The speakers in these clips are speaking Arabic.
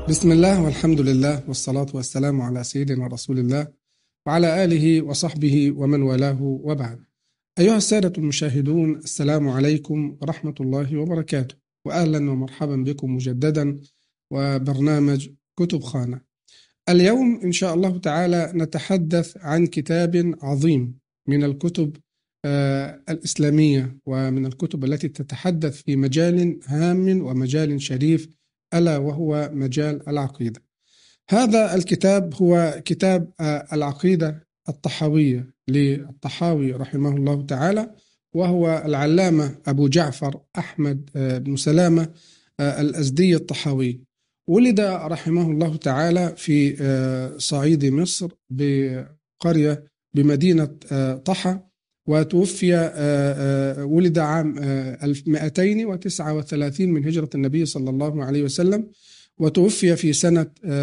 بسم الله والحمد لله والصلاة والسلام على سيدنا رسول الله وعلى آله وصحبه ومن والاه وبعد. أيها السادة المشاهدون، السلام عليكم ورحمة الله وبركاته، وأهلا ومرحبا بكم مجددا وبرنامج كتب خانة. اليوم إن شاء الله تعالى نتحدث عن كتاب عظيم من الكتب الإسلامية ومن الكتب التي تتحدث في مجال هام ومجال شريف، ألا وهو مجال العقيدة. هذا الكتاب هو كتاب العقيدة الطحاوية للطحاوي رحمه الله تعالى، وهو العلامة أبو جعفر أحمد بن سلامة الأزدي الطحاوي. ولد رحمه الله تعالى في صعيد مصر بقرية بمدينة طحا، وتوفي ولد عام 1239 من هجرة النبي صلى الله عليه وسلم، وتوفي في سنة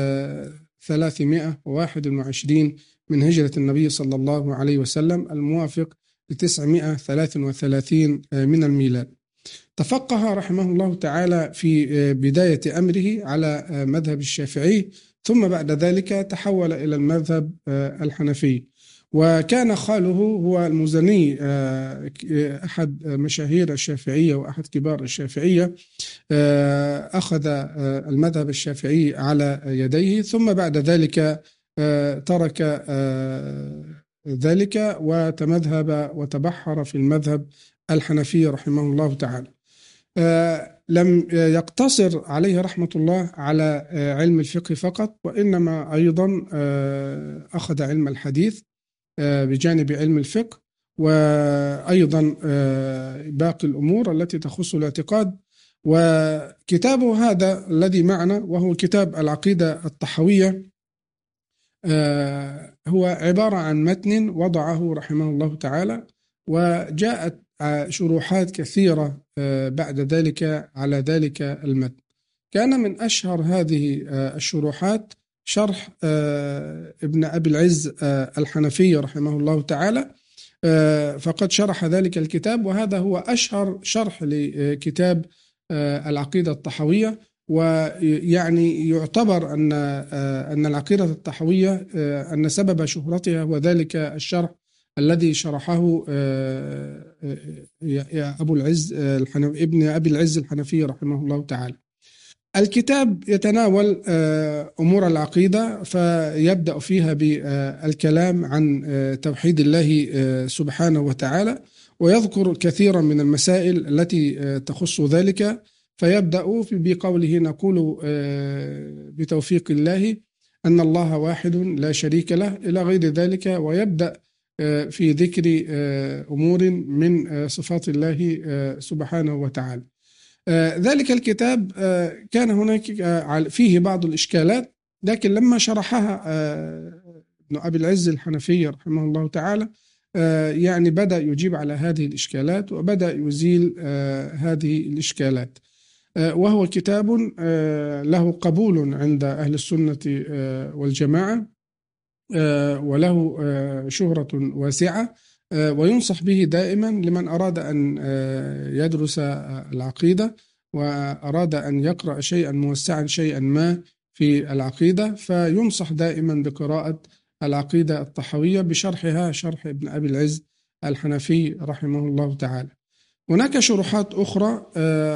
321 من هجرة النبي صلى الله عليه وسلم، الموافق ل 933 من الميلاد. تفقه رحمه الله تعالى في بداية أمره على مذهب الشافعي، ثم بعد ذلك تحول إلى المذهب الحنفي. وكان خاله هو المزني، أحد مشاهير الشافعية وأحد كبار الشافعية، أخذ المذهب الشافعي على يديه، ثم بعد ذلك ترك ذلك وتمذهب وتبحر في المذهب الحنفي رحمه الله تعالى. لم يقتصر عليه رحمة الله على علم الفقه فقط، وإنما أيضا أخذ علم الحديث بجانب علم الفقه، وأيضا باقي الأمور التي تخص الاعتقاد. وكتابه هذا الذي معنا وهو كتاب العقيدة الطحاوية هو عبارة عن متن وضعه رحمه الله تعالى، وجاءت شروحات كثيرة بعد ذلك على ذلك المتن. كان من أشهر هذه الشروحات شرح ابن أبي العز الحنفي رحمه الله تعالى، فقد شرح ذلك الكتاب، وهذا هو أشهر شرح لكتاب العقيدة الطحاوية. ويعني يعتبر أن العقيدة الطحاوية أن سبب شهرتها هو ذلك الشرح الذي شرحه أبو العز ابن أبي العز الحنفي رحمه الله تعالى. الكتاب يتناول أمور العقيدة، فيبدأ فيها بالكلام عن توحيد الله سبحانه وتعالى، ويذكر كثيرا من المسائل التي تخص ذلك. فيبدأ بقوله: نقول بتوفيق الله أن الله واحد لا شريك له، إلى غير ذلك. ويبدأ في ذكر أمور من صفات الله سبحانه وتعالى. ذلك الكتاب كان هناك فيه بعض الإشكالات، لكن لما شرحها ابن أبي العز الحنفي رحمه الله تعالى يعني بدأ يجيب على هذه الإشكالات، وبدأ يزيل هذه الإشكالات. وهو كتاب له قبول عند أهل السنة والجماعة، وله شهرة واسعة، وينصح به دائما لمن أراد أن يدرس العقيدة وأراد أن يقرأ شيئا موسعا شيئا ما في العقيدة، فينصح دائما بقراءة العقيدة الطحاوية بشرحها، شرح ابن أبي العز الحنفي رحمه الله تعالى. هناك شروحات أخرى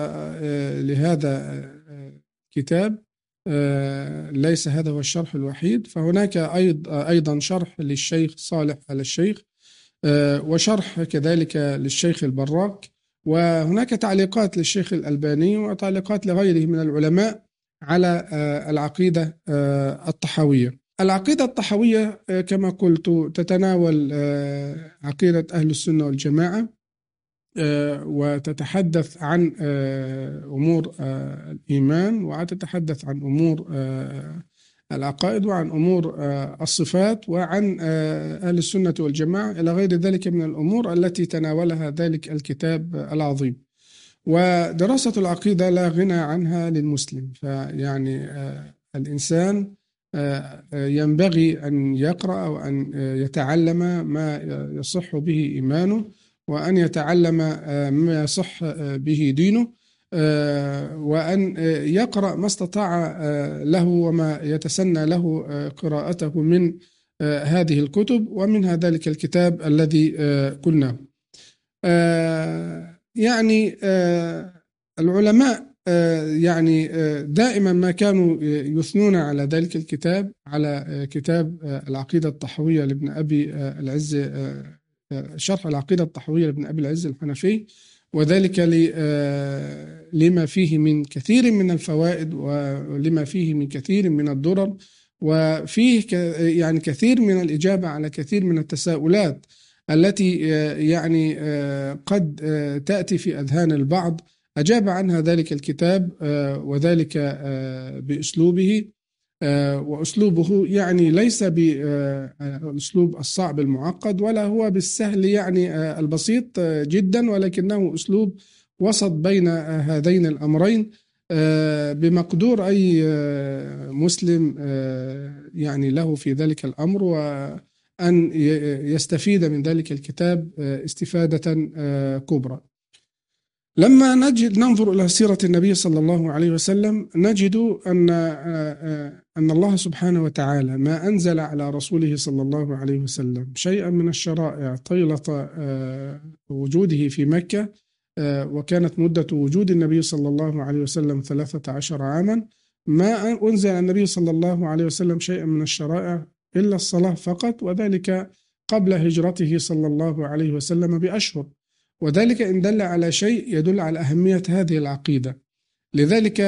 لهذا الكتاب، ليس هذا هو الشرح الوحيد، فهناك أيضا شرح للشيخ صالح آل الشيخ، وشرح كذلك للشيخ البراك، وهناك تعليقات للشيخ الألباني وتعليقات لغيره من العلماء على العقيدة الطحاوية. العقيدة الطحاوية كما قلت تتناول عقيدة أهل السنة والجماعة، وتتحدث عن أمور الإيمان، وتتحدث عن أمور العقائد، وعن أمور الصفات، وعن أهل السنة والجماعة، إلى غير ذلك من الأمور التي تناولها ذلك الكتاب العظيم. ودراسة العقيدة لا غنى عنها للمسلم، فيعني الإنسان ينبغي أن يقرأ وأن يتعلم ما يصح به إيمانه، وأن يتعلم ما يصح به دينه. وأن يقرأ ما استطاع له وما يتسنى له قراءته من هذه الكتب، ومنها ذلك الكتاب الذي قلناه. يعني العلماء يعني دائما ما كانوا يثنون على ذلك الكتاب، على كتاب العقيدة الطحوية لابن أبي العز، شرح العقيدة الطحوية لابن أبي العز الحنفي، وذلك لما فيه من كثير من الفوائد، ولما فيه من كثير من الضرر، وفيه يعني كثير من الإجابة على كثير من التساؤلات التي يعني قد تأتي في أذهان البعض. أجاب عنها ذلك الكتاب، وذلك بأسلوبه، وأسلوبه يعني ليس بالأسلوب الصعب المعقد، ولا هو بالسهل يعني البسيط جدا، ولكنه أسلوب وسط بين هذين الأمرين، بمقدور أي مسلم يعني له في ذلك الأمر، وأن يستفيد من ذلك الكتاب استفادة كبرى. لما ننظر إلى سيرة النبي صلى الله عليه وسلم، نجد أن الله سبحانه وتعالى ما أنزل على رسوله صلى الله عليه وسلم شيئا من الشرائع طيلة وجوده في مكة، وكانت مدة وجود النبي صلى الله عليه وسلم 13 عاما. ما أنزل النبي صلى الله عليه وسلم شيئا من الشرائع إلا الصلاة فقط، وذلك قبل هجرته صلى الله عليه وسلم بأشهر، وذلك إن دل على شيء يدل على أهمية هذه العقيدة. لذلك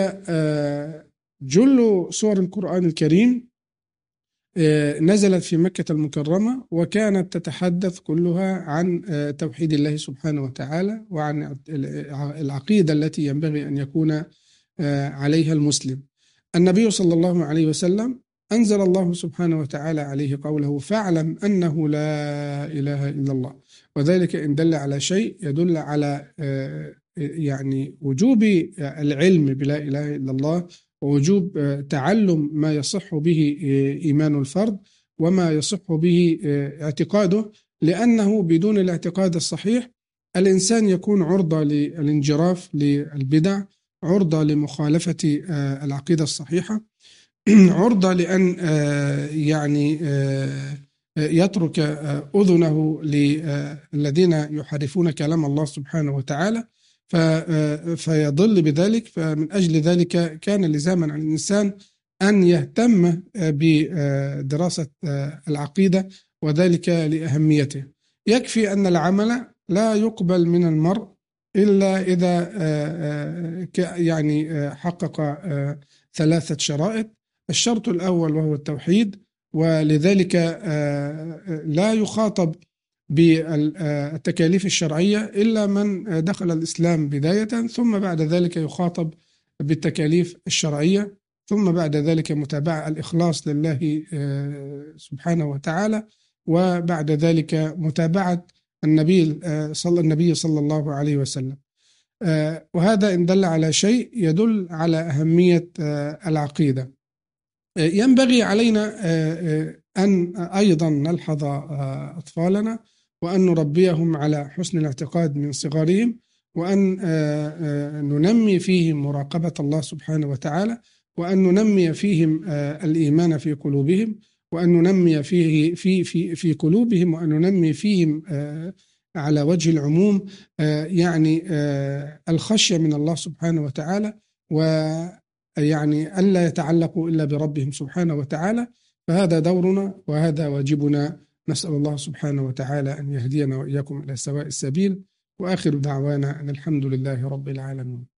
جل سور القرآن الكريم نزلت في مكة المكرمة، وكانت تتحدث كلها عن توحيد الله سبحانه وتعالى، وعن العقيدة التي ينبغي أن يكون عليها المسلم. النبي صلى الله عليه وسلم أنزل الله سبحانه وتعالى عليه قوله: فاعلم أنه لا إله إلا الله، وذلك إن دل على شيء يدل على يعني وجوب العلم بلا إله إلا الله، ووجوب تعلم ما يصح به إيمان الفرد وما يصح به اعتقاده، لأنه بدون الاعتقاد الصحيح الإنسان يكون عرضة للانجراف للبدع، عرضة لمخالفة العقيدة الصحيحة، عرضة لأن يعني يترك أذنه للذين يحرفون كلام الله سبحانه وتعالى فيضل بذلك. فمن أجل ذلك كان لزاما على الإنسان أن يهتم بدراسة العقيدة، وذلك لأهميته. يكفي أن العمل لا يقبل من المرء إلا إذا يعني حقق 3 شرائط. الشرط الأول وهو التوحيد، ولذلك لا يخاطب بالتكاليف الشرعية إلا من دخل الإسلام بداية، ثم بعد ذلك يخاطب بالتكاليف الشرعية، ثم بعد ذلك متابعة الإخلاص لله سبحانه وتعالى، وبعد ذلك متابعة النبي صلى الله عليه وسلم. وهذا إن دل على شيء يدل على أهمية العقيدة. ينبغي علينا أن أيضا نلحظ أطفالنا، وأن نربيهم على حسن الاعتقاد من صغرهم، وأن ننمي فيهم مراقبة الله سبحانه وتعالى، وأن ننمي فيهم الإيمان في قلوبهم، وأن ننمي فيه في قلوبهم، وأن ننمي فيهم على وجه العموم يعني الخشية من الله سبحانه وتعالى، ويعني ألا يتعلقوا إلا بربهم سبحانه وتعالى. فهذا دورنا وهذا واجبنا. نسأل الله سبحانه وتعالى أن يهدينا وإياكم إلى سواء السبيل، وآخر دعوانا أن الحمد لله رب العالمين.